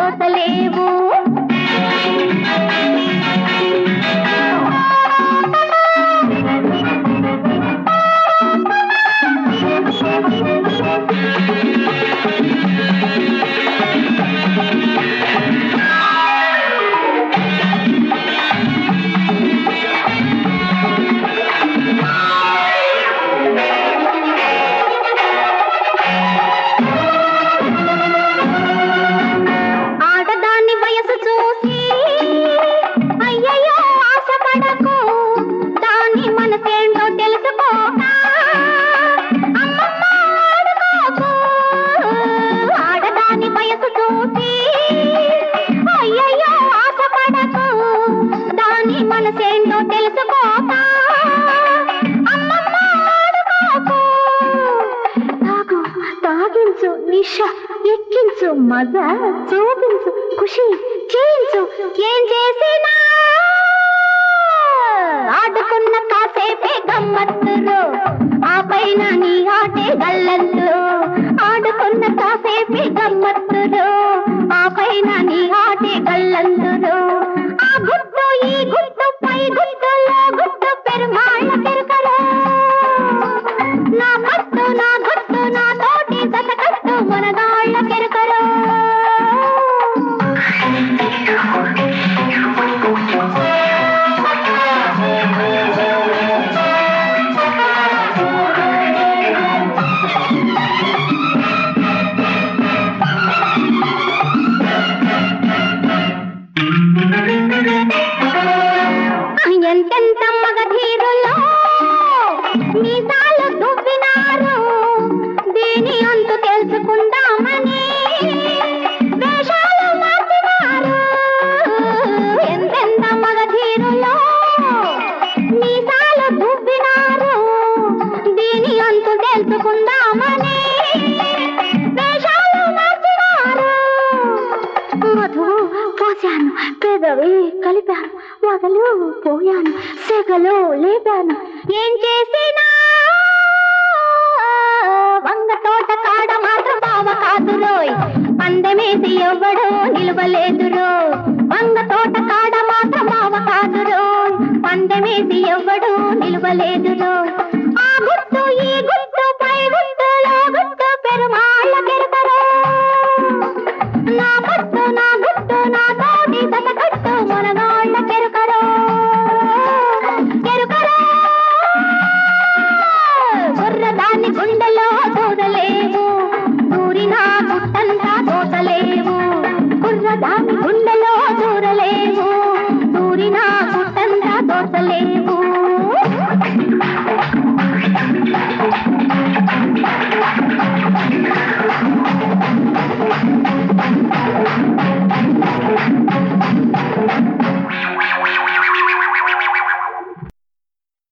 దోసలేవు. ఎక్కించు మజ చూపించు ఖుషి చేయించు ఏం చేసినా ఆడుకున్న కాసేపే గమ్మత్తులు ఆ పైన నీ ఆటే గల్లంతు. ఆడుకున్న కాసేపే గమ్మత్తులు ఆ పైన నీ ఆటే గల్లంతులు. ఆ గుట్టు ఈ గుట్టు పై గుట్టులో గుట్టు పెరుమాళ్ళ పెరుకరు. నా కట్టు నా గుట్టు నా తోటి సతకట్టు మనగాళ్ళ కెరకరు. ఎంతెంత మగధీరులో మీసాలు దువ్వినారు. దీని అంతు తెలుసుకుందామని వేషాలు మార్చినారు. ఎంతెంత మగధీరులో మీసాలు దువ్వినారు. దీని అంతు తెలుసుకుందామని వేషాలు మార్చినారు. మధు పోసాను పెదవి కలిపాను వగలు పోయాను సెగలు లేపాను. ఏం చేసినా వంగ తోట కాడ మాత్రం బావ కాదురోయ్. పందెమేసి ఎవ్వడో నిలవలేదురో. వంగ తోట కాడ మాత్రం బావ కాదురోయ్. పందెమేసి ఎవ్వడో నిలవలేదురో.